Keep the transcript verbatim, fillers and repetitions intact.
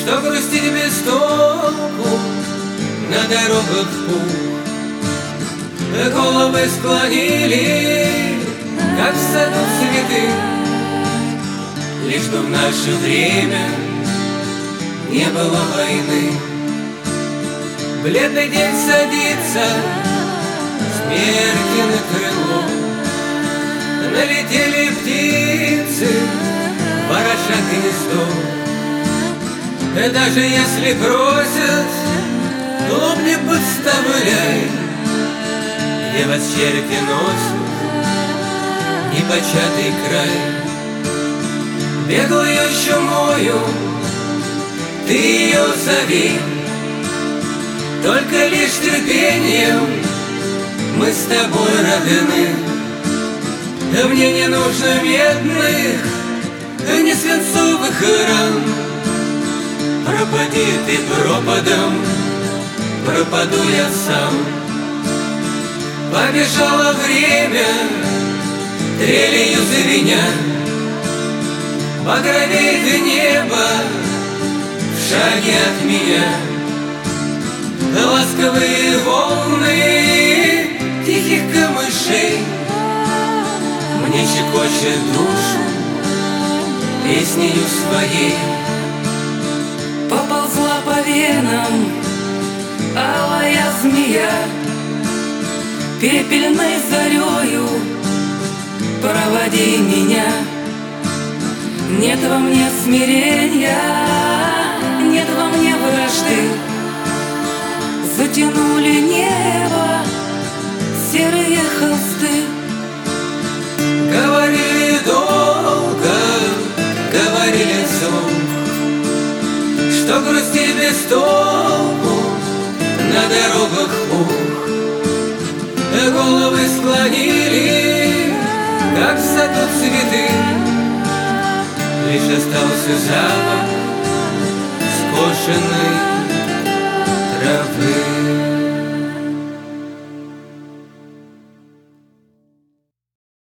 Что грустить без толку на дорогах пух. Головы склонили, как в саду цветы, лишь бы в наше время не было войны. Бледный день садится, смерти на крыло. Налетели птицы, ворошат гнездо. Даже если просят, лоб не подставляй, где вас черти носят непочатый край. Беглую чумою ты ее зови, только лишь терпением мы с тобой родны. Мне не нужно медных, ни свинцовых ран. Пропади ты пропадом, пропаду я сам. Побежало время, трелью звеня, багровеет небо в шаге от меня. Ласковые волны тихих камышей мне щекочет душу песнею своей. Поползла по венам алая змея, пепельной зарею проводи меня. Нет во мне смирения, нет во мне вражды. Затянули небо серые холсты. Говорили долго, говорили вслух, что грустить без толку на дорогах пух. Головы склонили, как в саду цветы, лишь остался запах скошенной травы.